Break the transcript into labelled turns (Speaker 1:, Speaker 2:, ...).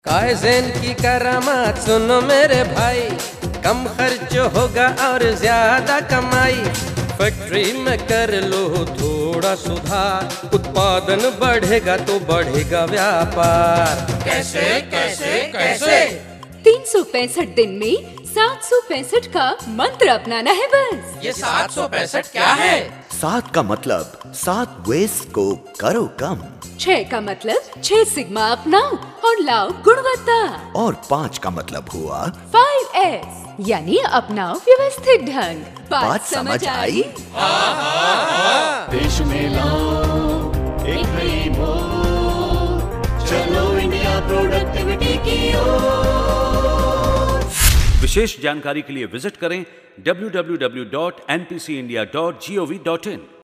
Speaker 1: Kaizen की करामात सुनो मेरे भाई, कम खर्च होगा और ज्यादा कमाई। फैक्ट्री में कर लो थोड़ा सुधार, उत्पादन बढ़ेगा तो बढ़ेगा व्यापार।
Speaker 2: कैसे कैसे कैसे?
Speaker 3: 365 दिन में 765 का मंत्र अपनाना है बस।
Speaker 2: ये 765 क्या है?
Speaker 4: 7 का मतलब 7 वेस्ट को करो कम,
Speaker 3: 6 का मतलब 6 सिग्मा अपनाओ और लाओ गुणवत्ता,
Speaker 4: और 5 का मतलब हुआ
Speaker 3: 5S यानी अपनाओ व्यवस्थित ढंग।
Speaker 4: बात समझ आई?
Speaker 5: देश में लाओ एक नई मोड़, चलो इंडिया प्रोडक्टिविटी की ओर।
Speaker 6: विशेष जानकारी के लिए विजिट करें www.npcindia.gov.in।